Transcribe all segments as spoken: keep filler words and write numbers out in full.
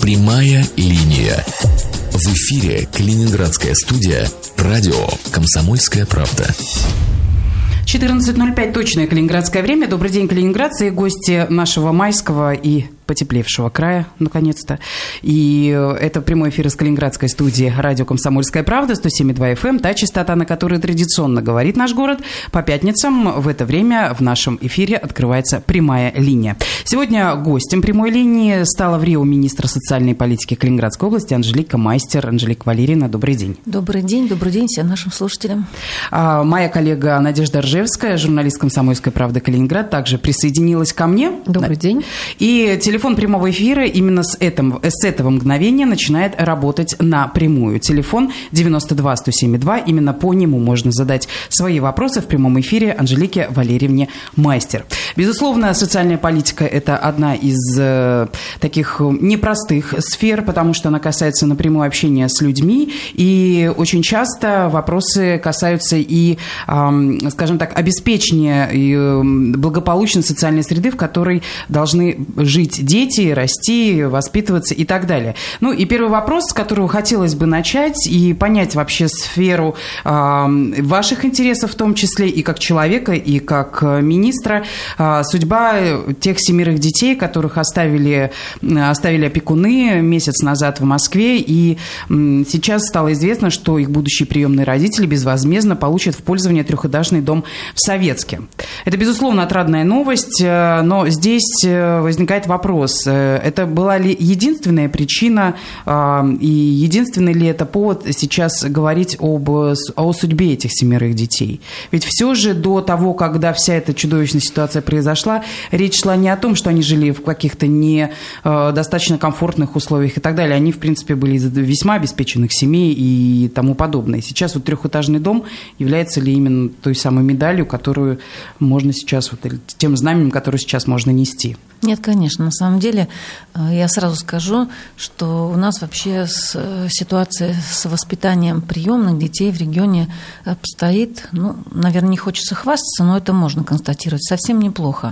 Прямая линия. В эфире Калининградская студия радио «Комсомольская правда». четырнадцать ноль пять точное калининградское время. Добрый день, калининградцы и гости нашего майского и потеплевшего края, наконец-то. И это прямой эфир из Калининградской студии радио «Комсомольская правда», сто семь и два эф эм, та частота, на которой традиционно говорит наш город. По пятницам в это время в нашем эфире открывается прямая линия. Сегодня гостем прямой линии стала в Рио министр социальной политики Калининградской области Анжелика Майстер. Анжелика Валерьевна, добрый день. Добрый день, добрый день всем нашим слушателям. А, моя коллега Надежда Ржевская, журналист «Комсомольской правды» Калининград, также присоединилась ко мне. Добрый день. И телефон Телефон прямого эфира именно с этого, с этого мгновения начинает работать напрямую. Телефон девяносто два сто семь два. Именно по нему можно задать свои вопросы в прямом эфире Анжелике Валерьевне Майстер. Безусловно, социальная политика – это одна из э, таких непростых сфер, потому что она касается напрямую общения с людьми. И очень часто вопросы касаются и, э, скажем так, обеспечения и, э, благополучной социальной среды, в которой должны жить дети, расти, воспитываться и так далее. Ну и первый вопрос, с которого хотелось бы начать и понять вообще сферу э, ваших интересов в том числе и как человека, и как министра. Э, судьба тех семерых детей, которых оставили, оставили опекуны месяц назад в Москве, и э, сейчас стало известно, что их будущие приемные родители безвозмездно получат в пользование трехэтажный дом в Советске. Это, безусловно, отрадная новость, э, но здесь возникает вопрос. Это была ли единственная причина и единственный ли это повод сейчас говорить об, о судьбе этих семерых детей? Ведь все же до того, когда вся эта чудовищная ситуация произошла, речь шла не о том, что они жили в каких-то недостаточно комфортных условиях и так далее. Они, в принципе, были из весьма обеспеченных семей и тому подобное. Сейчас вот трехэтажный дом является ли именно той самой медалью, которую можно сейчас, вот, тем знаменем, которое сейчас можно нести? Нет, конечно. На самом деле, я сразу скажу, что у нас вообще ситуация с воспитанием приемных детей в регионе обстоит, ну, наверное, не хочется хвастаться, но это можно констатировать, совсем неплохо.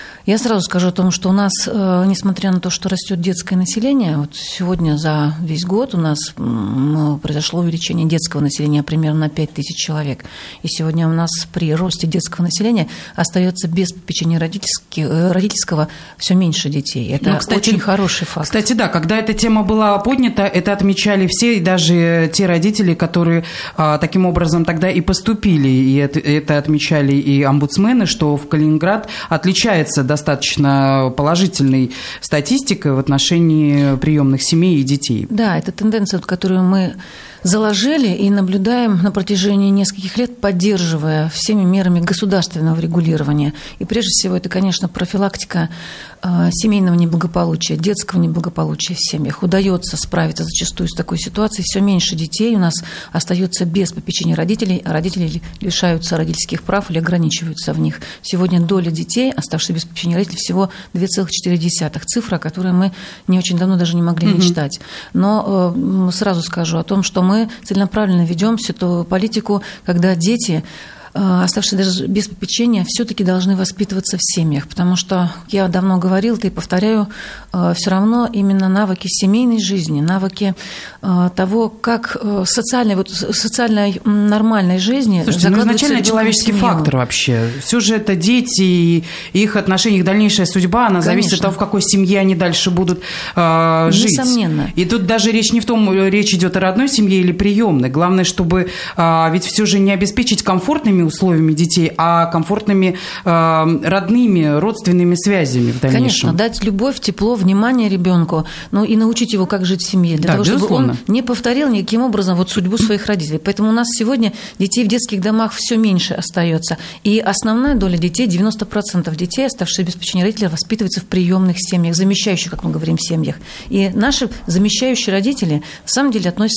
Я сразу скажу о том, что у нас, несмотря на то, что растет детское население, вот сегодня за весь год у нас произошло увеличение детского населения примерно на пять тысяч человек. И сегодня у нас при росте детского населения остается без попечения родительского все меньше детей. Это, ну, кстати, очень хороший факт. Кстати, да, когда эта тема была поднята, это отмечали все, и даже те родители, которые а, таким образом тогда и поступили. И это, это отмечали и омбудсмены, что в Калининград отличается достаточно достаточно положительной статистикой в отношении приемных семей и детей. Да, это тенденция, которую мы заложили и наблюдаем на протяжении нескольких лет, поддерживая всеми мерами государственного регулирования. И прежде всего это, конечно, профилактика э, семейного неблагополучия, детского неблагополучия в семьях. Удается справиться зачастую с такой ситуацией. Все меньше детей у нас остается без попечения родителей, а родители лишаются родительских прав или ограничиваются в них. Сегодня доля детей, оставшихся без попечения родителей, всего две целых четыре десятых. Цифра, о которой мы не очень давно даже не могли mm-hmm. мечтать. Но э, сразу скажу о том, что мы мы целенаправленно ведем всю эту политику, когда дети, оставшиеся даже без попечения, все-таки должны воспитываться в семьях, потому что, я давно говорила, и повторяю, все равно именно навыки семейной жизни, навыки того, как социальной, вот, социальной нормальной жизни. Слушайте, ну изначально человеческий фактор вообще. Все же это дети, и их отношения, их дальнейшая судьба, она Конечно. Зависит от того, в какой семье они дальше будут э, жить. Несомненно. И тут даже речь не в том, речь идет о родной семье или приемной. Главное, чтобы э, ведь все же не обеспечить комфортными условиями детей, а комфортными э, родными, родственными связями в дальнейшем. Конечно, дать любовь, тепло, внимание ребенку, ну и научить его, как жить в семье, для да, того, безусловно. Чтобы он не повторил никаким образом вот судьбу своих родителей. Поэтому у нас сегодня детей в детских домах все меньше остается. И основная доля детей, девяносто процентов детей, оставшихся без попечения родителей, воспитываются в приемных семьях, замещающих, как мы говорим, семьях. И наши замещающие родители, на самом деле, относятся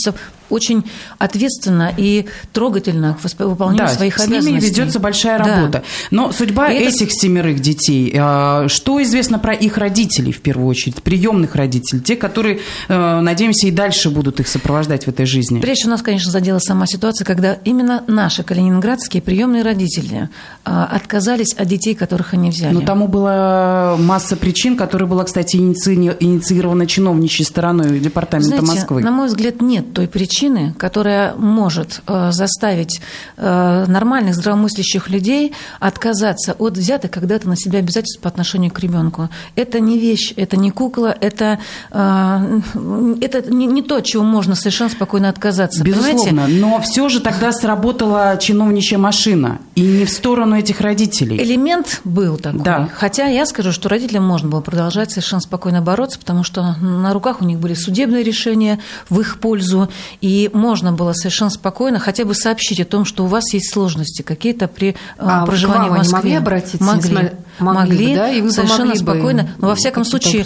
очень ответственно и трогательно к выполнению да, своих с обязанностей. С ними ведется большая работа. Да. Но судьба и этих это... семерых детей, что известно про их родителей, в первую очередь, приемных родителей, те, которые, надеемся, и дальше будут их сопровождать в этой жизни? Прежде всего, нас, конечно, задела сама ситуация, когда именно наши калининградские приемные родители отказались от детей, которых они взяли. Но тому была масса причин, которая была, кстати, иници... инициирована чиновничьей стороной департамента Знаете, Москвы. На мой взгляд, нет той причины, которая может э, заставить э, нормальных, здравомыслящих людей отказаться от взятых когда-то на себя обязательств по отношению к ребенку. Это не вещь, это не кукла, это, э, это не, не то, от чего можно совершенно спокойно отказаться. Безусловно, понимаете? Но все же тогда сработала чиновничья машина, и не в сторону этих родителей. Элемент был такой. Да. Хотя я скажу, что родителям можно было продолжать совершенно спокойно бороться, потому что на руках у них были судебные решения в их пользу, и можно было совершенно спокойно хотя бы сообщить о том, что у вас есть сложности какие-то при а проживании в Москве. Могли обратиться? Могли, могли, могли бы, да? И вы совершенно спокойно. Но во всяком случае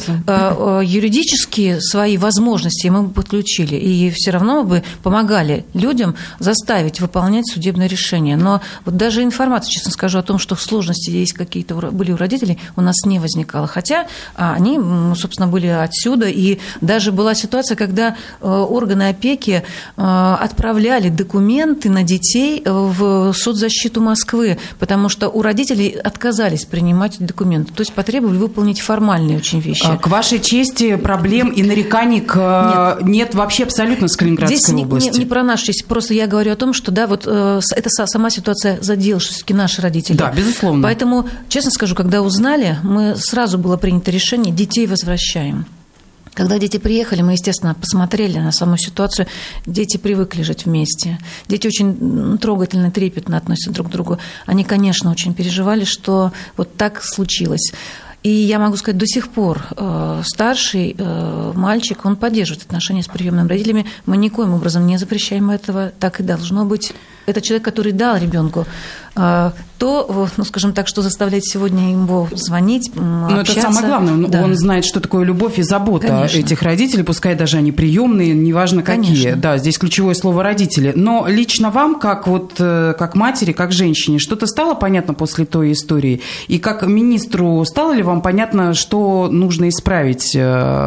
юридические свои возможности мы бы подключили, и все равно бы помогали людям заставить выполнять судебное решение. Но вот даже информация, честно скажу, о том, что сложности есть какие-то были у родителей, у нас не возникало. Хотя они, собственно, были отсюда, и даже была ситуация, когда органы опеки отправляли документы на детей в соцзащиту Москвы, потому что у родителей отказались принимать эти документы. То есть потребовали выполнить формальные очень вещи. К вашей чести, проблем и нареканий к... нет. нет вообще абсолютно с Калининградской Здесь области. Не, не про нашу честь, просто я говорю о том, что да, вот это сама ситуация задела все-таки наши родители. Да, безусловно. Поэтому, честно скажу, когда узнали, мы сразу было принято решение, детей возвращаем. Когда дети приехали, мы, естественно, посмотрели на саму ситуацию. Дети привыкли жить вместе. Дети очень трогательно, трепетно относятся друг к другу. Они, конечно, очень переживали, что вот так случилось. И я могу сказать, до сих пор э, старший э, мальчик, он поддерживает отношения с приемными родителями. Мы никоим образом не запрещаем этого, так и должно быть. Это человек, который дал ребенку э, то, ну, скажем так, что заставляет сегодня его звонить, Но общаться. это самое главное, он, да. он знает, что такое любовь и забота Конечно. Этих родителей, пускай даже они приемные, неважно какие. Конечно. Да, здесь ключевое слово «родители». Но лично вам, как, вот, как матери, как женщине, что-то стало понятно после той истории? И как министру стало ли вам понятно, что нужно исправить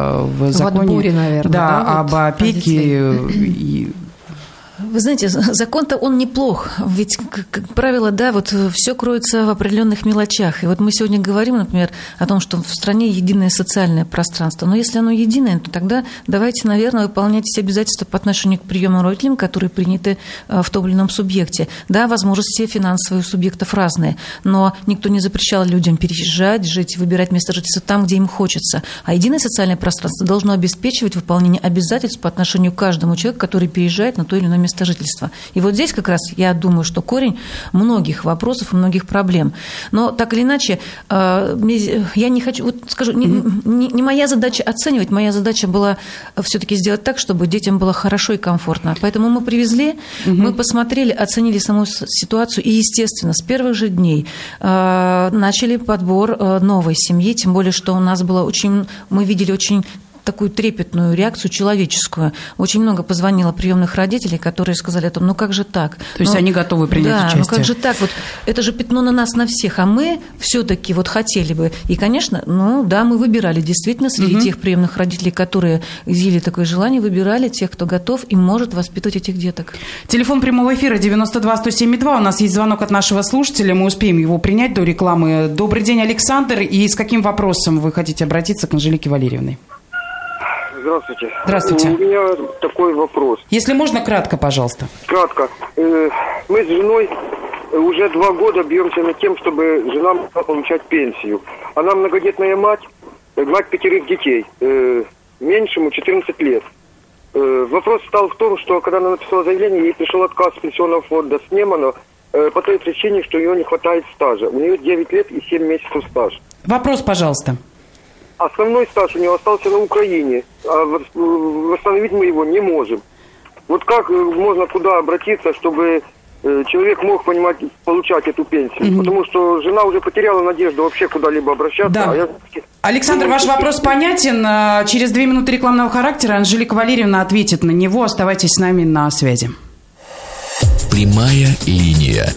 в законе? В отборе, наверное, да, да, об вот опеке и... Вы знаете, закон-то он неплох, ведь, как правило, да, вот все кроется в определенных мелочах. И вот мы сегодня говорим, например, о том, что в стране единое социальное пространство. Но если оно единое, то тогда давайте, наверное, выполнять все обязательства по отношению к приемным родителям, которые приняты в том или ином субъекте. Да, возможности финансовых субъектов разные, но никто не запрещал людям переезжать, жить, выбирать место жительства там, где им хочется. А единое социальное пространство должно обеспечивать выполнение обязательств по отношению к каждому человеку, который переезжает на то или иное место место жительства. И вот здесь как раз я думаю, что корень многих вопросов и многих проблем. Но так или иначе, я не хочу, вот скажу, не, не, не моя задача оценивать, моя задача была все-таки сделать так, чтобы детям было хорошо и комфортно. Поэтому мы привезли, угу. мы посмотрели, оценили саму ситуацию и, естественно, с первых же дней начали подбор новой семьи, тем более, что у нас было очень, мы видели очень такую трепетную реакцию человеческую. Очень много позвонило приемных родителей, которые сказали о том, ну как же так? То есть ну, они готовы принять да, участие? Ну как же так? Вот это же пятно на нас, на всех, а мы все-таки вот хотели бы. И, конечно, ну да, мы выбирали действительно среди угу. тех приемных родителей, которые изъявили такое желание, выбирали тех, кто готов и может воспитывать этих деток. Телефон прямого эфира девяносто два сто семь два. У нас есть звонок от нашего слушателя. Мы успеем его принять до рекламы. Добрый день, Александр. И с каким вопросом вы хотите обратиться к Анжелике Валерьевне? Здравствуйте. Здравствуйте. У меня такой вопрос. Если можно, кратко, пожалуйста. Кратко. Мы с женой уже два года бьемся над тем, чтобы жена могла получать пенсию. Она многодетная мать, мать пятерых детей. Меньшему четырнадцать лет. Вопрос стал в том, что когда она написала заявление, ей пришел отказ с пенсионного фонда с Немана по той причине, что у нее не хватает стажа. У нее девять лет и семь месяцев стажа. Вопрос, пожалуйста. Основной стаж у него остался на Украине, а восстановить мы его не можем. Вот как можно куда обратиться, чтобы человек мог, понимать, получать эту пенсию. Угу. Потому что жена уже потеряла надежду вообще куда-либо обращаться. Да. А я... Александр, ваш вопрос понятен. Через две минуты рекламного характера Анжелика Валерьевна ответит на него. Оставайтесь с нами на связи. Прямая линия.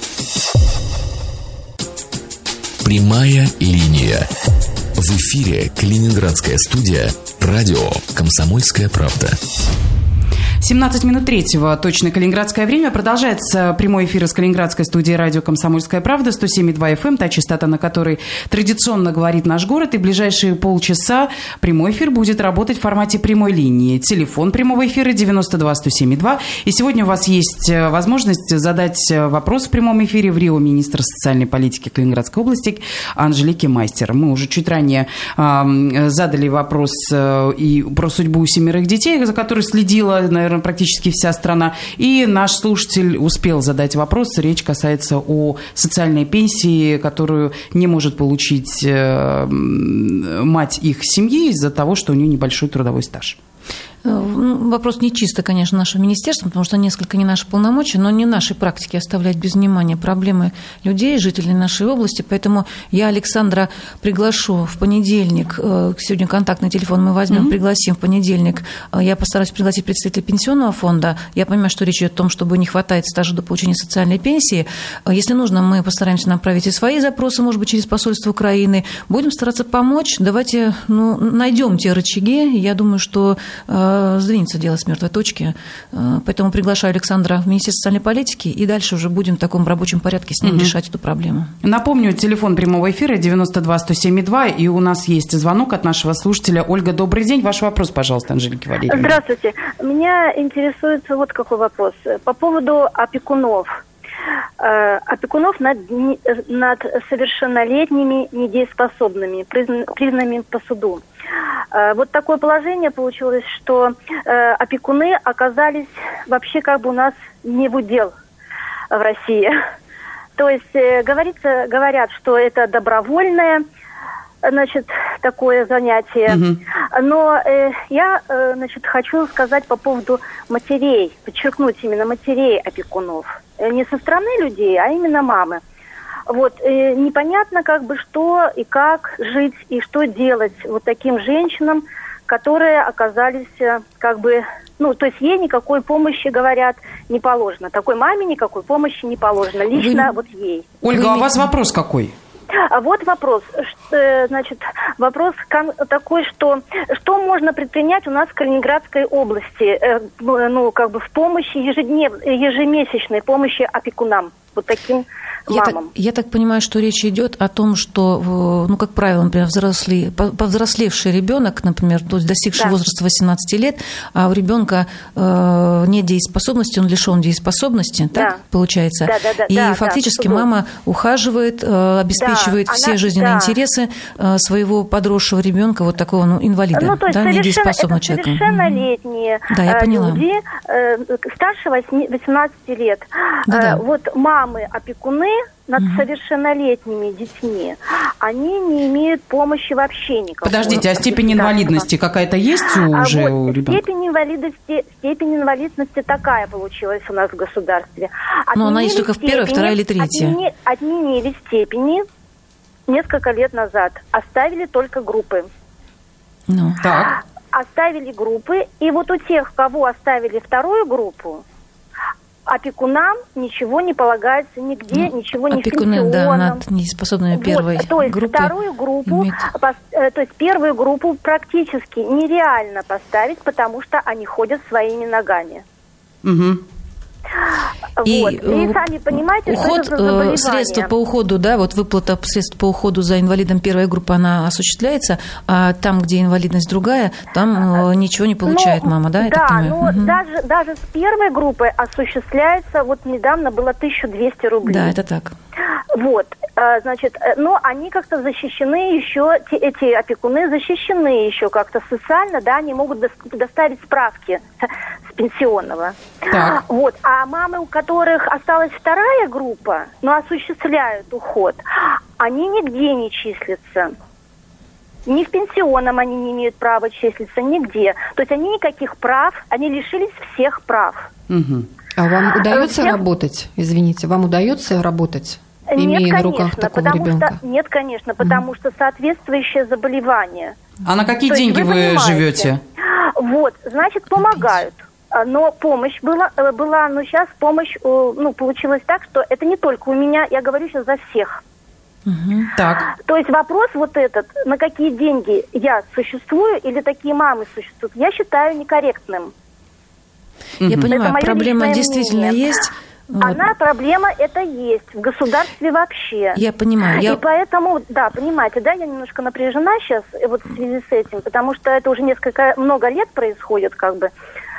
Прямая линия. В эфире Калининградская студия «Радио Комсомольская правда». семнадцать минут третьего, точное калининградское время. Продолжается прямой эфир из Калининградской студии радио «Комсомольская правда», сто семь и два эф эм, та частота, на которой традиционно говорит наш город. И в ближайшие полчаса прямой эфир будет работать в формате прямой линии. Телефон прямого эфира девяносто два сто семь и два. И сегодня у вас есть возможность задать вопрос в прямом эфире в РИО министра социальной политики Калининградской области Анжелике Майстер. Мы уже чуть ранее э, задали вопрос э, и про судьбу семерых детей, за которой следила, наверное, практически вся страна. И наш слушатель успел задать вопрос. Речь касается о социальной пенсии, которую не может получить э, мать их семьи из-за того, что у нее небольшой трудовой стаж. Вопрос не чисто, конечно, нашего министерства, потому что несколько не наши полномочия, но не нашей практики оставлять без внимания проблемы людей, жителей нашей области. Поэтому я Александра приглашу в понедельник. Сегодня контактный телефон мы возьмем, mm-hmm. пригласим в понедельник. Я постараюсь пригласить представителя пенсионного фонда. Я понимаю, что речь идет о том, чтобы не хватает стажа до получения социальной пенсии. Если нужно, мы постараемся направить и свои запросы, может быть, через посольство Украины. Будем стараться помочь. Давайте ну, найдем те рычаги. Я думаю, что сдвинется дело с мертвой точки. Поэтому приглашаю Александра в Министерство социальной политики, и дальше уже будем в таком рабочем порядке с ним угу. решать эту проблему. Напомню, телефон прямого эфира девяносто два сто семь и два, и у нас есть звонок от нашего слушателя. Ольга, добрый день. Ваш вопрос, пожалуйста, Анжелике Валерьевне. Здравствуйте. Меня интересует вот какой вопрос. По поводу опекунов. Опекунов над, над совершеннолетними недееспособными, признанными по суду. Вот такое положение получилось, что опекуны оказались вообще как бы у нас не в удел в России. То есть говорится, говорят, что это добровольное, значит, такое занятие. Угу. Но э, я, э, значит, хочу сказать по поводу матерей, подчеркнуть именно матерей опекунов. Не со стороны людей, а именно мамы. Вот, э, непонятно как бы что и как жить, и что делать вот таким женщинам, которые оказались э, как бы, ну, то есть ей никакой помощи, говорят, не положено. Такой маме никакой помощи не положено, лично Вы... вот ей. Ольга, Вы... а у вас вопрос какой? А вот вопрос, что, значит, вопрос такой, что что можно предпринять у нас в Калининградской области, ну, как бы в помощи ежеднев, ежемесячной помощи опекунам, вот таким Я мамам. так, я так понимаю, что речь идет о том, что, ну, как правило, например, взрослый, повзрослевший ребенок, например, то есть достигший да. возраста восемнадцати лет, а у ребенка э, нет дееспособности, он лишен дееспособности, да. так получается? Да, да, да, И да, фактически да, мама ухаживает, э, обеспечивает да, все она, жизненные да. интересы э, своего подросшего ребенка, вот такого ну, инвалида, ну, то есть да, недееспособного это человека. Совершеннолетние да, я поняла. люди, э, старше восемнадцати лет. Да-да. Э, вот мамы, опекуны над mm-hmm. совершеннолетними детьми, они не имеют помощи вообще никакой. Подождите, а степень инвалидности какая-то есть у, а уже вот, у ребенка? Степень инвалидности, степень инвалидности такая получилась у нас в государстве. Но она есть только в первой, второй или третьей. Отмени, отменили степени несколько лет назад. Оставили только группы. Ну. Так. Оставили группы, и вот у тех, кого оставили вторую группу, опекунам ничего не полагается нигде, ну, ничего не опекуны, в пенсионном. Да, над неспособными первой вот, то есть группы. Вторую группу, имеет... пос, то есть первую группу практически нереально поставить, потому что они ходят своими ногами. Угу. И, вот. И сами понимаете, уход, что это за заболевание. Средства по уходу, да, вот выплата средств по уходу за инвалидом первой группы, она осуществляется, а там, где инвалидность другая, там ничего не получает ну, мама, да? Я да, так понимаю? но угу. даже, даже с первой группой осуществляется, вот недавно было тысяча двести рублей. Да, это так. Вот, значит, но они как-то защищены еще, эти опекуны защищены еще как-то социально, да, они могут доставить справки с пенсионного. Так. Вот, а мамы, у которых осталась вторая группа, но осуществляют уход, они нигде не числятся. Ни в пенсионном они не имеют права числиться, нигде. То есть они никаких прав, они лишились всех прав. Угу. А вам удается Всех... работать? Извините, вам удается работать, имея нет, на руках конечно, такого потому ребенка? Что, нет, конечно, потому mm. что соответствующее заболевание. А на какие То деньги вы, вы живете? Вот, значит, помогают. Но помощь была, была, но сейчас помощь, ну, получилась так, что это не только у меня, я говорю сейчас за всех. Угу. Так. То есть вопрос вот этот, на какие деньги я существую или такие мамы существуют, я считаю некорректным. Я угу. понимаю, проблема действительно мнение. есть. Она, вот. Проблема это есть в государстве вообще. Я понимаю. Я... И поэтому, да, понимаете, да, я немножко напряжена сейчас вот в связи с этим, потому что это уже несколько, много лет происходит, как бы.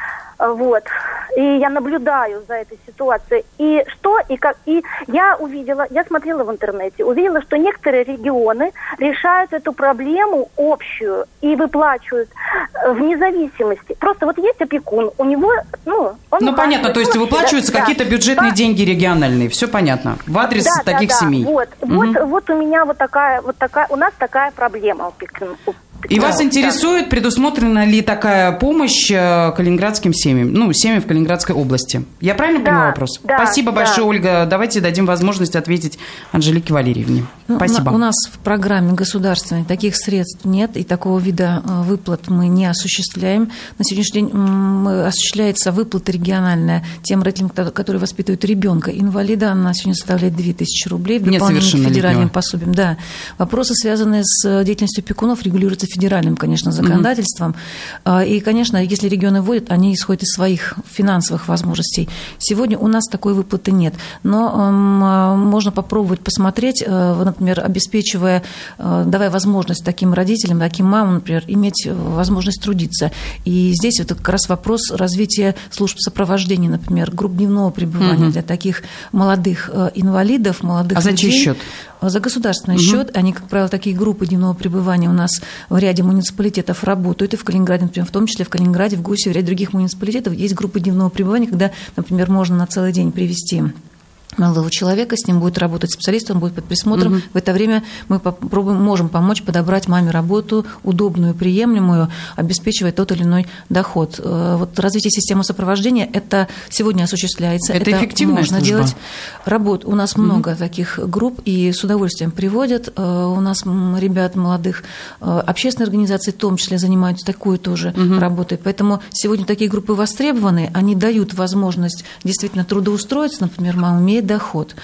Вот. И я наблюдаю за этой ситуацией. И что, и как, и я увидела, я смотрела в интернете, увидела, что некоторые регионы решают эту проблему общую и выплачивают вне зависимости. Просто вот есть опекун, у него, ну, он... Ну, понятно, то есть выплачиваются да, какие-то бюджетные да. деньги региональные, все понятно, в адрес да, таких да, да. семей. Вот, угу. вот, вот у меня вот такая, вот такая, у нас такая проблема опекун. И вас интересует, предусмотрена ли такая помощь калининградским семьям, ну, семьям в Калининградской области? Я правильно да, поняла вопрос? Да, Спасибо да. большое, Ольга. Давайте дадим возможность ответить Анжелике Валерьевне. Ну, Спасибо. У нас в программе государственной таких средств нет, и такого вида выплат мы не осуществляем. На сегодняшний день осуществляется выплата региональная тем родителям, которые воспитывают ребенка инвалида. Она сегодня составляет две тысячи рублей в дополнение к федеральным пособиям. Да. Вопросы, связанные с деятельностью опекунов, регулируются федеральным, конечно, законодательством. Mm-hmm. И, конечно, если регионы вводят, они исходят из своих финансовых возможностей. Сегодня у нас такой выплаты нет. Но э, можно попробовать посмотреть, э, например, обеспечивая, э, давая возможность таким родителям, таким мамам, например, иметь возможность трудиться. И здесь это как раз вопрос развития служб сопровождения, например, групп дневного пребывания mm-hmm. для таких молодых э, инвалидов, молодых а людей. А за чей счет? За государственный угу. счет. Они, как правило, такие группы дневного пребывания у нас в ряде муниципалитетов работают. И в Калининграде, например, в том числе в Калининграде, в ГУСе, в ряде других муниципалитетов есть группы дневного пребывания, когда, например, можно на целый день привести молодого человека, с ним будет работать специалист, он будет под присмотром. Угу. В это время мы попробуем, можем помочь подобрать маме работу удобную, приемлемую, обеспечивая тот или иной доход. Вот развитие системы сопровождения это сегодня осуществляется. Это, это эффективная можно служба. делать. Работ. У нас угу. много таких групп, и с удовольствием приводят. У нас ребят молодых, общественные организации в том числе занимаются такой тоже угу. работой. Поэтому сегодня такие группы востребованы, они дают возможность действительно трудоустроиться, например, мама имеет доход.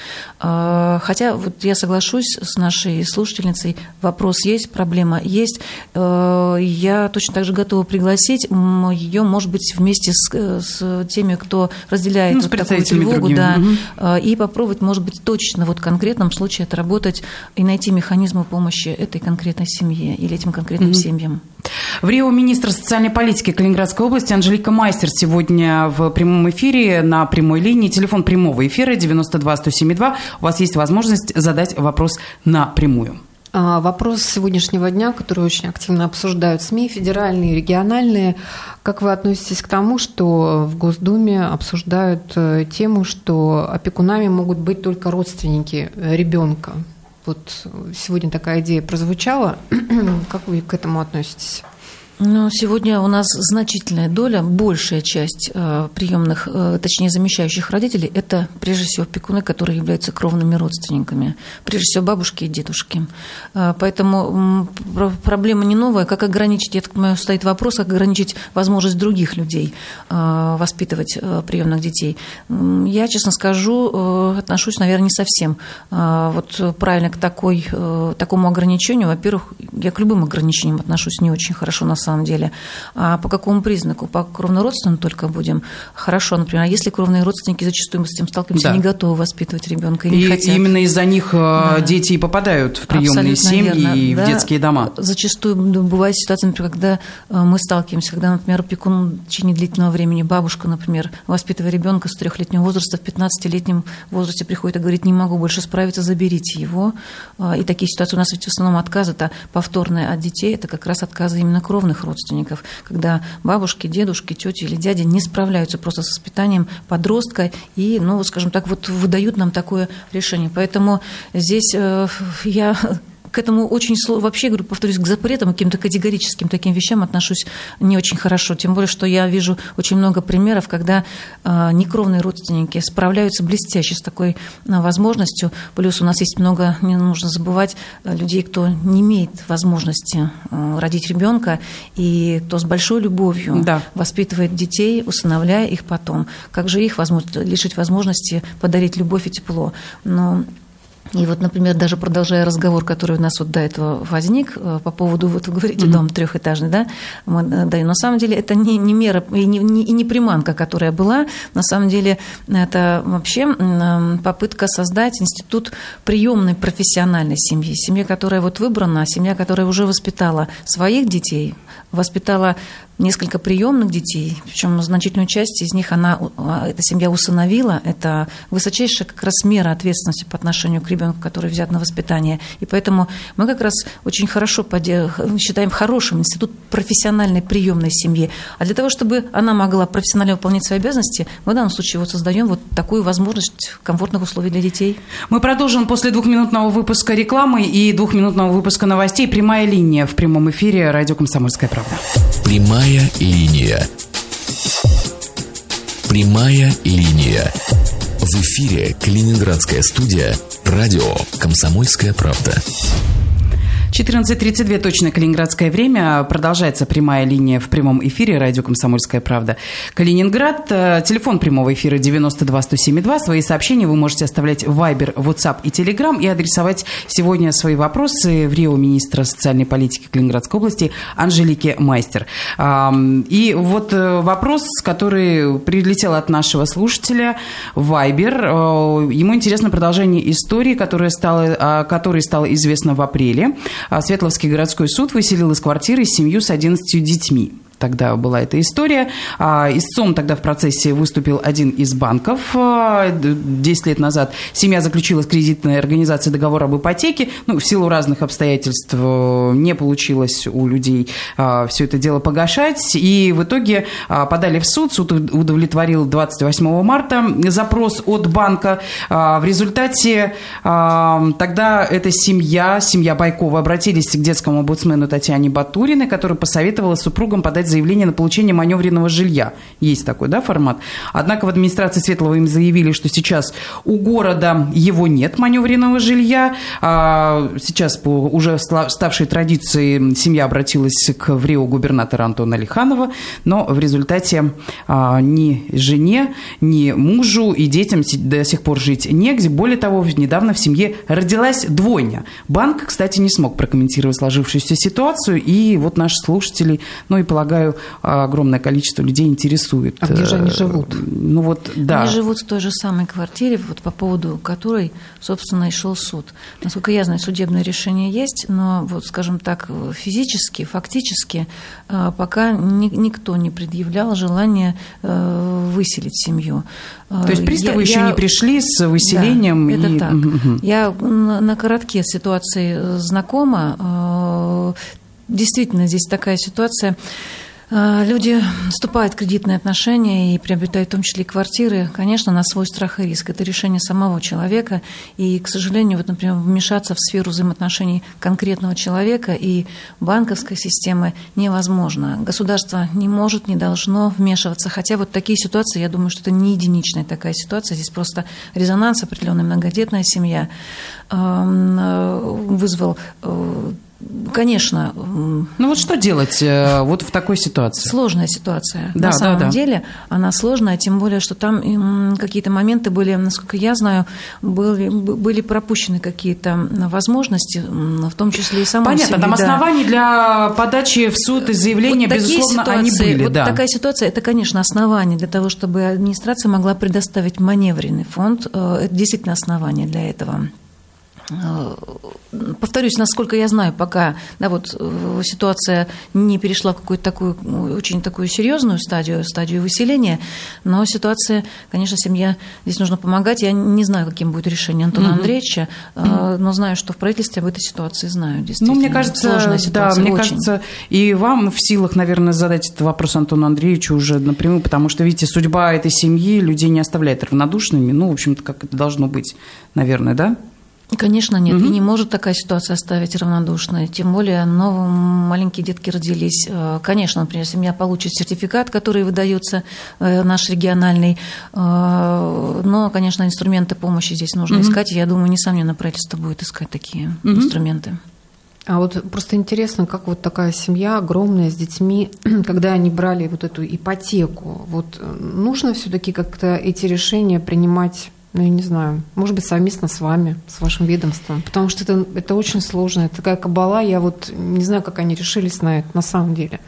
Хотя вот я соглашусь с нашей слушательницей, вопрос есть, проблема есть. Я точно так же готова пригласить ее, может быть, вместе с, с теми, кто разделяет ну, вот такую тревогу, да, угу. и попробовать, может быть, точно вот в конкретном случае отработать и найти механизмы помощи этой конкретной семье или этим конкретным угу. семьям. В Рио министр социальной политики Калининградской области Анжелика Майстер сегодня в прямом эфире на прямой линии. Телефон прямого эфира девяносто два сто семь два. У вас есть возможность задать вопрос напрямую. Вопрос сегодняшнего дня, который очень активно обсуждают СМИ, федеральные и региональные. Как вы относитесь к тому, что в Госдуме обсуждают тему, что опекунами могут быть только родственники ребенка? Вот сегодня такая идея прозвучала. Как вы к этому относитесь? Ну, сегодня у нас значительная доля, большая часть э, приемных, э, точнее замещающих родителей, это прежде всего опекуны, которые являются кровными родственниками, прежде всего бабушки и дедушки. Э, поэтому э, проблема не новая. Как ограничить, я так понимаю, стоит вопрос, как ограничить возможность других людей э, воспитывать э, приемных детей. Я, честно скажу, э, отношусь, наверное, не совсем э, вот правильно к такой, э, такому ограничению. Во-первых, я к любым ограничениям отношусь не очень хорошо на самом деле. А по какому признаку? По кровнородственным только будем? Хорошо, например, а если кровные родственники, зачастую мы с этим сталкиваемся, да. не готовы воспитывать ребенка и, и не хотят. Именно из-за них да. дети и попадают в приемные абсолютно семьи верно. И да. в детские дома. Зачастую бывает ситуация, например, когда мы сталкиваемся, когда, например, опекун в течение длительного времени, бабушка, например, воспитывая ребенка с трехлетнего возраста, в пятнадцатилетнем возрасте приходит и говорит, не могу больше справиться, заберите его. И такие ситуации у нас ведь в основном отказы-то повторные от детей, это как раз отказы именно кровных родственников, когда бабушки, дедушки, тети или дяди не справляются просто с воспитанием подростка и, ну, скажем так, вот выдают нам такое решение. Поэтому здесь я к этому очень сложно. Вообще, говорю, повторюсь, к запретам, к каким-то категорическим таким вещам отношусь не очень хорошо. Тем более, что я вижу очень много примеров, когда некровные родственники справляются блестяще с такой возможностью. Плюс у нас есть много, не нужно забывать, людей, кто не имеет возможности родить ребенка и кто с большой любовью да. воспитывает детей, усыновляя их потом. Как же их возможно, лишить возможности подарить любовь и тепло? Но и вот, например, даже продолжая разговор, который у нас вот до этого возник по поводу, вот вы говорите, mm-hmm. дом трехэтажный, да, мы, да, на самом деле это не, не мера и не, не, и не приманка, которая была, на самом деле это вообще попытка создать институт приемной профессиональной семьи, семья, которая вот выбрана, семья, которая уже воспитала своих детей, воспитала несколько приемных детей, причем значительную часть из них она, эта семья усыновила. Это высочайшая как раз мера ответственности по отношению к ребенку, который взят на воспитание. И поэтому мы как раз очень хорошо считаем хорошим институт профессиональной приемной семьи. А для того, чтобы она могла профессионально выполнять свои обязанности, мы в данном случае вот создаем вот такую возможность комфортных условий для детей. Мы продолжим после двухминутного выпуска рекламы и двухминутного выпуска новостей. Прямая линия в прямом эфире радио «Комсомольская правда». Прямая линия. Прямая линия. В эфире Калининградская студия радио «Комсомольская правда». четырнадцать тридцать два точное калининградское время. Продолжается прямая линия в прямом эфире радио «Комсомольская правда». Калининград. Телефон прямого эфира девяносто два сто семь два. Свои сообщения вы можете оставлять в Viber, WhatsApp и Telegram и адресовать сегодня свои вопросы в РИО министра социальной политики Калининградской области Анжелике Майстер. И вот вопрос, который прилетел от нашего слушателя в Viber. Ему интересно продолжение истории, которая стала, которой стало известно в апреле. Светловский городской суд выселил из квартиры семью с одиннадцатью детьми. Тогда была эта история. Истцом тогда в процессе выступил один из банков. Десять лет назад семья заключила с кредитной организацией договор об ипотеке. Ну, в силу разных обстоятельств не получилось у людей все это дело погашать. И в итоге подали в суд. Суд удовлетворил двадцать восьмого марта запрос от банка. В результате тогда эта семья, семья Байкова, обратились к детскому омбудсмену Татьяне Батуриной, которая посоветовала супругам подать заявление на получение маневренного жилья. Есть такой, да, формат? Однако в администрации Светлого им заявили, что сейчас у города его нет, маневренного жилья. Сейчас по уже ставшей традиции семья обратилась к в РИО губернатора Антона Алиханова, но в результате ни жене, ни мужу и детям до сих пор жить негде. Более того, недавно в семье родилась двойня. Банк, кстати, не смог прокомментировать сложившуюся ситуацию, и вот наши слушатели, ну и, полагаю, огромное количество людей интересует. А где же они живут? Ну вот, да. Они живут в той же самой квартире, вот по поводу которой, собственно, и шел суд. Насколько я знаю, судебное решение есть, но, вот, скажем так, физически, фактически, пока никто не предъявлял желание выселить семью. То есть приставы я, еще я... не пришли с выселением? Да, и... это так. Угу. Я на коротке с ситуацией знакома. Действительно, здесь такая ситуация. Люди вступают в кредитные отношения и приобретают в том числе и квартиры, конечно, на свой страх и риск. Это решение самого человека. И, к сожалению, вот, например, вмешаться в сферу взаимоотношений конкретного человека и банковской системы невозможно. Государство не может, не должно вмешиваться. Хотя вот такие ситуации, я думаю, что это не единичная такая ситуация. Здесь просто резонанс, определенная многодетная семья вызвал... Конечно. Ну вот что делать вот в такой ситуации? Сложная ситуация. Да, на самом да, да. деле она сложная, тем более, что там какие-то моменты были, насколько я знаю, были, были пропущены какие-то возможности, в том числе и самой Понятно, себе, там да. оснований для подачи в суд и заявления, вот безусловно, ситуации, они были. Вот да. такая ситуация, это, конечно, основание для того, чтобы администрация могла предоставить маневренный фонд. Это действительно основание для этого. Повторюсь, насколько я знаю, пока да, вот, ситуация не перешла в какую-то такую очень такую серьезную стадию, стадию выселения, но ситуация, конечно, семья, здесь нужно помогать. Я не знаю, каким будет решение Антона mm-hmm. Андреевича, mm-hmm. но знаю, что в правительстве об этой ситуации знаю. Действительно, ну, мне кажется, сложная ситуация. Да, мне очень. кажется, и вам в силах, наверное, задать этот вопрос Антону Андреевичу уже напрямую, потому что, видите, судьба этой семьи людей не оставляет равнодушными. Ну, в общем-то, как это должно быть, наверное, да? Конечно, нет. Угу. И не может такая ситуация оставить равнодушной. Тем более, новые маленькие детки родились. Конечно, например, семья получит сертификат, который выдается наш региональный. Но, конечно, инструменты помощи здесь нужно угу. искать. И я думаю, несомненно, правительство будет искать такие угу. инструменты. А вот просто интересно, как вот такая семья огромная с детьми, когда они брали вот эту ипотеку, вот нужно все-таки как-то эти решения принимать, ну, я не знаю, может быть, совместно с вами, с вашим ведомством, потому что это, это очень сложно, это такая кабала, я вот не знаю, как они решились на это на самом деле.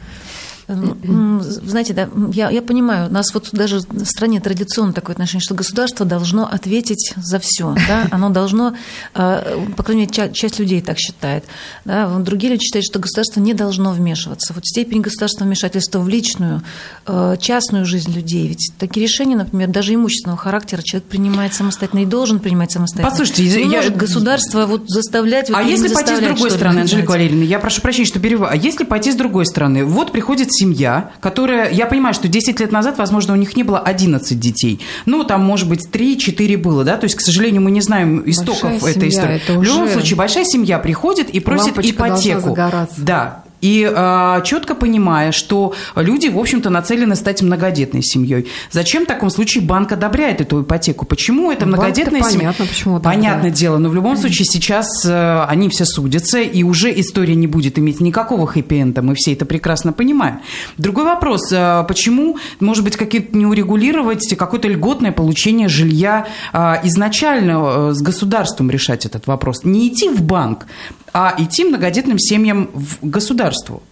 Знаете, да, я, я понимаю, у нас вот даже в стране традиционно такое отношение, что государство должно ответить за все, да, оно должно, по крайней мере, часть, часть людей так считает, да, другие люди считают, что государство не должно вмешиваться. Вот степень государственного вмешательства в личную, частную жизнь людей, ведь такие решения, например, даже имущественного характера человек принимает самостоятельно и должен принимать самостоятельно. Послушайте, не я... может государство вот заставлять... Вот, а если пойти с другой стороны, Анжелика Валерьевна, я прошу прощения, что перевожу, а если пойти с другой стороны, вот приходит семья, которая, я понимаю, что десять лет назад, возможно, у них не было одиннадцать детей, ну, там, может быть, три-четыре было, да, то есть, к сожалению, мы не знаем истоков большая этой семья, истории. В уже... любом случае, большая семья приходит и просит ипотеку. Да. И э, четко понимая, что люди, в общем-то, нацелены стать многодетной семьей. Зачем в таком случае банк одобряет эту ипотеку? Почему это многодетная семья? Понятно, почему одобряет. Понятное дело, но в любом случае сейчас э, они все судятся, и уже история не будет иметь никакого хэппи-энда, мы все это прекрасно понимаем. Другой вопрос, э, почему, может быть, какие-то не урегулировать какое-то льготное получение жилья э, изначально э, с государством решать этот вопрос? Не идти в банк, а идти многодетным семьям в государству.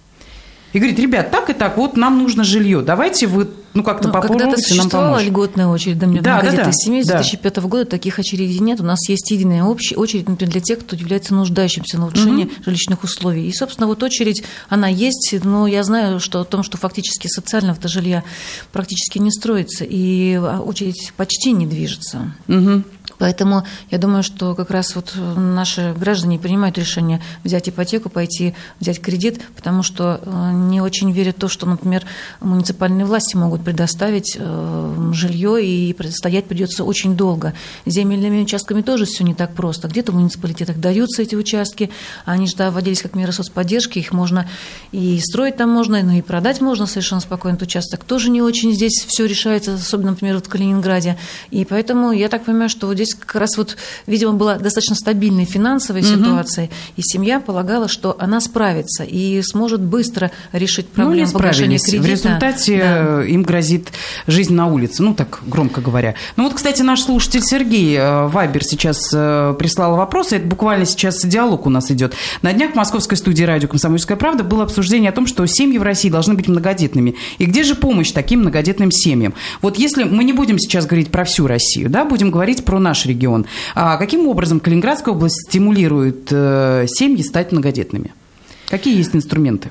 И говорит, ребят, так и так, вот нам нужно жилье, давайте вы ну, как-то ну, попробуйте нам помочь. Когда-то существовала льготная очередь, да, мне да, многодетных да, да, семей, с да. две тысячи пятого года таких очередей нет. У нас есть единая общая очередь, например, для тех, кто является нуждающимся на улучшение угу. жилищных условий. И, собственно, вот очередь, она есть, но я знаю что, о том, что фактически социального-то жилья практически не строится, и очередь почти не движется. Угу. Поэтому я думаю, что как раз вот наши граждане принимают решение взять ипотеку, пойти взять кредит, потому что не очень верят в то, что, например, муниципальные власти могут предоставить жилье, и стоять придется очень долго. С земельными участками тоже все не так просто. Где-то в муниципалитетах даются эти участки, они же да, вводились как мера соцподдержки, их можно и строить там можно, но и продать можно совершенно спокойно. Этот участок тоже не очень здесь все решается, особенно, например, вот в Калининграде. И поэтому я так понимаю, что вот здесь как раз вот, видимо, была достаточно стабильной финансовая угу. ситуация, и семья полагала, что она справится и сможет быстро решить проблему ну, погашения кредита. В результате да. им грозит жизнь на улице, ну так громко говоря. Ну вот, кстати, наш слушатель Сергей Вайбер сейчас прислал вопросы, это буквально сейчас диалог у нас идет. На днях в московской студии радио «Комсомольская правда» было обсуждение о том, что семьи в России должны быть многодетными. И где же помощь таким многодетным семьям? Вот если мы не будем сейчас говорить про всю Россию, да, будем говорить про наш регион. А каким образом Калининградская область стимулирует э, семьи стать многодетными? Какие есть инструменты?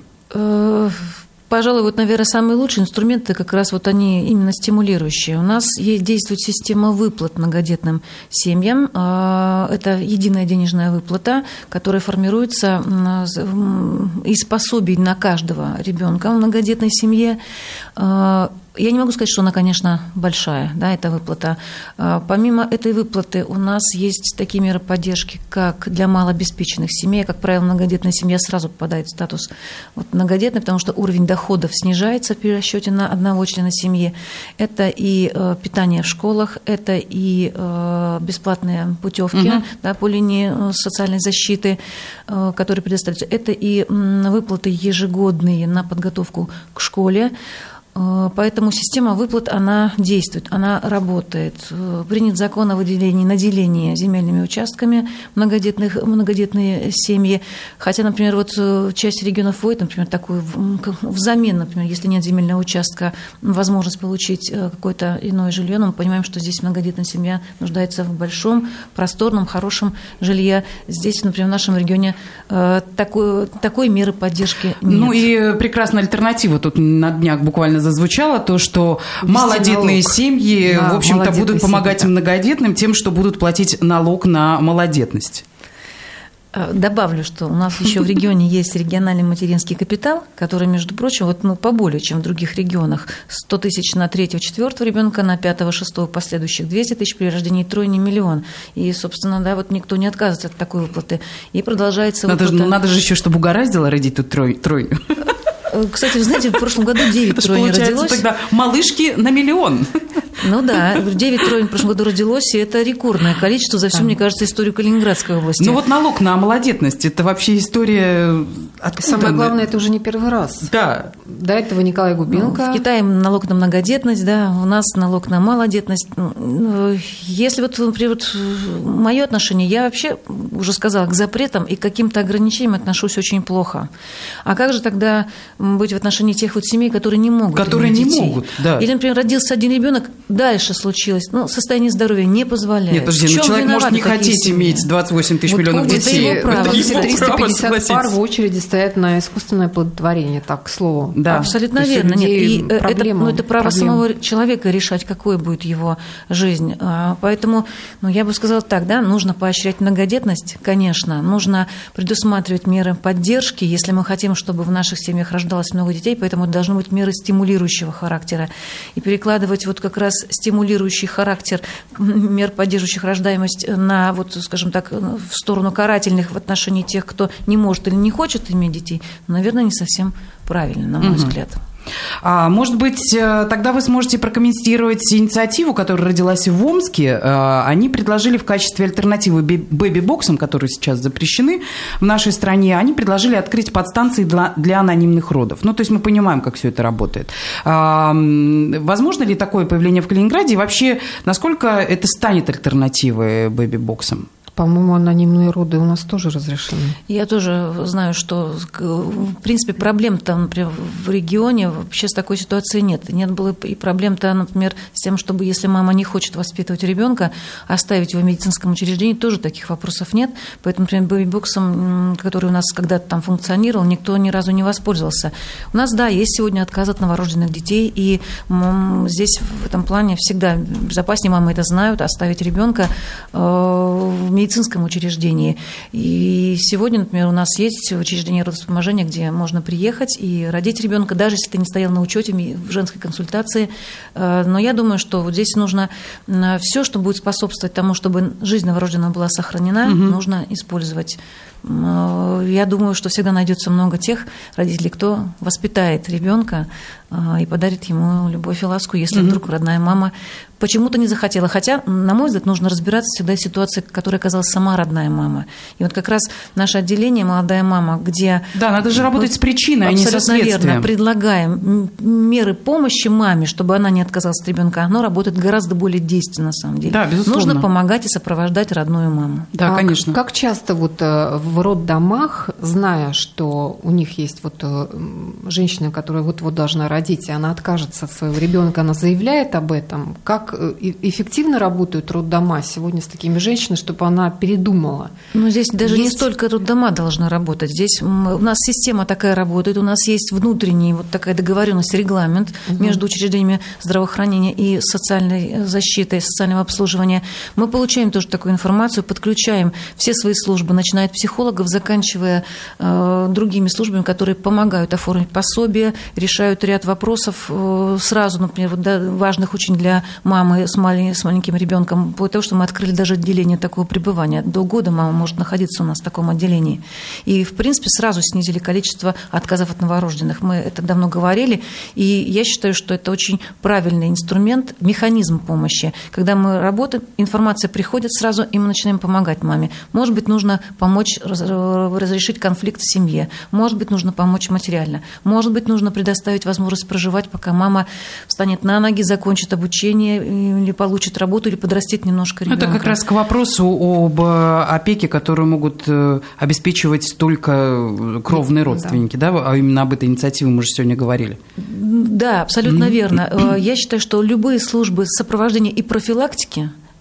Пожалуй, вот, наверное, самые лучшие инструменты как раз вот они именно стимулирующие. У нас есть, действует система выплат многодетным семьям. Это единая денежная выплата, которая формируется из пособий на каждого ребенка в многодетной семье. Я не могу сказать, что она, конечно, большая, да, эта выплата. Помимо этой выплаты у нас есть такие меры поддержки, как для малообеспеченных семей. Как правило, многодетная семья сразу попадает в статус вот, многодетной, потому что уровень доходов снижается в перерасчете на одного члена семьи. Это и э, питание в школах, это и э, бесплатные путевки угу. да, по линии социальной защиты, э, которые предоставляются. Это и э, выплаты ежегодные на подготовку к школе. Поэтому система выплат, она действует, она работает. Принят закон о выделении, наделении земельными участками многодетных, многодетные семьи. Хотя, например, вот часть регионов вводит, например, такую взамен, например, если нет земельного участка, возможность получить какое-то иное жилье. Но мы понимаем, что здесь многодетная семья нуждается в большом, просторном, хорошем жилье. Здесь, например, в нашем регионе такой, такой меры поддержки нет. Ну и прекрасная альтернатива тут на днях буквально зазвучало, то, что ввести малодетные налог. Семьи, да, в общем-то, будут помогать семьи, да. многодетным тем, что будут платить налог на малодетность. Добавлю, что у нас еще в регионе есть региональный материнский капитал, который, между прочим, вот, ну, поболее, чем в других регионах. сто тысяч на третьего, четвертого ребенка, на пятого, шестого, последующих двести тысяч при рождении тройни миллион. И, собственно, да, вот никто не отказывается от такой выплаты. И продолжается надо выплата. Же, надо же еще, чтобы угораздило родить тут трой, тройню. Кстати, вы знаете, в прошлом году девять тройни родилось. Тогда малышки на миллион. Ну да, девять тройни в прошлом году родилось, и это рекордное количество за всю, мне кажется, историю Калининградской области. Ну вот налог на малодетность, это вообще история... Откуда? Самое главное, это уже не первый раз. Да. До этого Николай Губенко. В Китае налог на многодетность, да, у нас налог на малодетность. Если вот, например, вот мое отношение, я вообще уже сказала, к запретам и к каким-то ограничениям отношусь очень плохо. А как же тогда быть в отношении тех вот семей, которые не могут которые иметь не детей? могут, да. Или, например, родился один ребенок, дальше случилось, ну, состояние здоровья не позволяет. Нет, подожди, ну человек может не хотеть семьи? Иметь двадцать восемь тысяч вот миллионов детей. Это его право. Все триста пятьдесят пар в очереди стоят на искусственное оплодотворение, так, к слову. Да. Абсолютно верно. Нет, и это, ну, это право проблема. Самого человека решать, какой будет его жизнь. Поэтому, ну, я бы сказала так, да, нужно поощрять многодетность, конечно, нужно предусматривать меры поддержки, если мы хотим, чтобы в наших семьях рождалось много детей, поэтому должны быть меры стимулирующего характера. И перекладывать вот как раз стимулирующий характер мер, поддерживающих рождаемость, на, вот, скажем так, в сторону карательных в отношении тех, кто не может или не хочет иметь детей, наверное, не совсем правильно, на мой угу. взгляд. А, может быть, тогда вы сможете прокомментировать инициативу, которая родилась в Омске. Они предложили в качестве альтернативы бэби-боксам, которые сейчас запрещены в нашей стране, они предложили открыть подстанции для, для анонимных родов. Ну, то есть мы понимаем, как все это работает. А, возможно ли такое появление в Калининграде? И вообще, насколько это станет альтернативой бэби-боксам? По-моему, анонимные роды у нас тоже разрешены. Я тоже знаю, что, в принципе, проблем-то, например, в регионе вообще с такой ситуацией нет. Нет было и проблем-то, например, с тем, чтобы, если мама не хочет воспитывать ребенка, оставить его в медицинском учреждении, тоже таких вопросов нет. Поэтому, например, бэби-боксом, который у нас когда-то там функционировал, никто ни разу не воспользовался. У нас, да, есть сегодня отказ от новорожденных детей, и здесь в этом плане всегда безопаснее, мамы это знают, оставить ребенка в медицинском медицинском учреждении. И сегодня, например, у нас есть учреждение родовспоможения, где можно приехать и родить ребенка, даже если ты не стоял на учете в женской консультации. Но я думаю, что вот здесь нужно все, что будет способствовать тому, чтобы жизнь новорожденного была сохранена, угу. нужно использовать. Я думаю, что всегда найдется много тех родителей, кто воспитает ребенка и подарит ему любовь и ласку, если mm-hmm. вдруг родная мама почему-то не захотела. Хотя, на мой взгляд, нужно разбираться всегда в ситуации, в которой оказалась сама родная мама. И вот как раз наше отделение «Молодая мама», где... Да, надо же работать с причиной, а не со следствием. Абсолютно верно. Предлагаем меры помощи маме, чтобы она не отказалась от ребенка. Оно работает гораздо более действенно, на самом деле. Да, безусловно. Нужно помогать и сопровождать родную маму. Да, а конечно. Как часто вот в роддомах, зная, что у них есть вот женщина, которая вот-вот должна родить, и она откажется от своего ребенка, она заявляет об этом, как эффективно работают роддома сегодня с такими женщинами, чтобы она передумала? Ну, здесь даже есть... не столько роддома должны работать. Здесь у нас система такая работает, у нас есть внутренняя вот такая договоренность, регламент угу. между учреждениями здравоохранения и социальной защиты, социального обслуживания. Мы получаем тоже такую информацию, подключаем все свои службы, начиная от психологов, заканчивая э, другими службами, которые помогают оформить пособие, решают ряд вопросов э, сразу, например, вот, да, важных очень для мамы с, малень, с маленьким ребенком, по того, что мы открыли даже отделение такого пребывания. До года мама может находиться у нас в таком отделении. И, в принципе, сразу снизили количество отказов от новорожденных. Мы это давно говорили, и я считаю, что это очень правильный инструмент, механизм помощи. Когда мы работаем, информация приходит сразу, и мы начинаем помогать маме. Может быть, нужно помочь разрешить конфликт в семье. Может быть, нужно помочь материально. Может быть, нужно предоставить возможность проживать, пока мама встанет на ноги, закончит обучение, или получит работу, или подрастет немножко ребенка. Это как раз к вопросу об опеке, которую могут обеспечивать только кровные родственники, да, да? А именно об этой инициативе мы же сегодня говорили. Да, абсолютно верно. Я считаю, что любые службы сопровождения и профилактики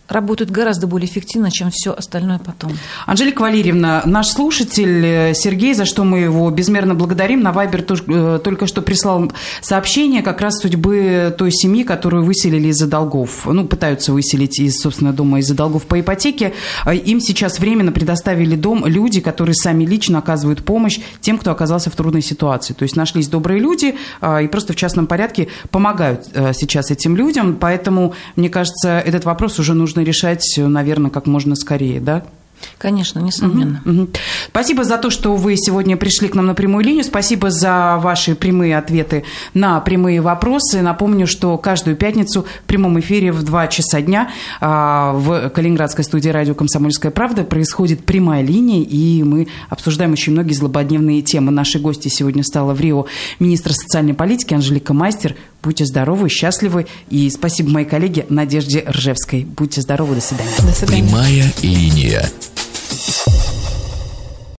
работают гораздо более эффективно, чем все остальное потом. Анжелика Валерьевна, наш слушатель Сергей, за что мы его безмерно благодарим, на Вайбер только что прислал сообщение как раз судьбы той семьи, которую выселили из-за долгов. Ну, пытаются выселить из собственного дома из-за долгов по ипотеке. Им сейчас временно предоставили дом люди, которые сами лично оказывают помощь тем, кто оказался в трудной ситуации. То есть нашлись добрые люди и просто в частном порядке помогают сейчас этим людям. Поэтому, мне кажется, этот вопрос уже нужно решать, наверное, как можно скорее, да? Конечно, несомненно. Угу, угу. Спасибо за то, что вы сегодня пришли к нам на прямую линию. Спасибо за ваши прямые ответы на прямые вопросы. Напомню, что каждую пятницу в прямом эфире в два часа дня в Калининградской студии радио «Комсомольская правда» происходит прямая линия, и мы обсуждаем очень многие злободневные темы. Нашей гостьей сегодня стала в Рио министр социальной политики Анжелика Майстер. Будьте здоровы, счастливы. И спасибо моей коллеге Надежде Ржевской. Будьте здоровы, до свидания. До свидания. Прямая линия.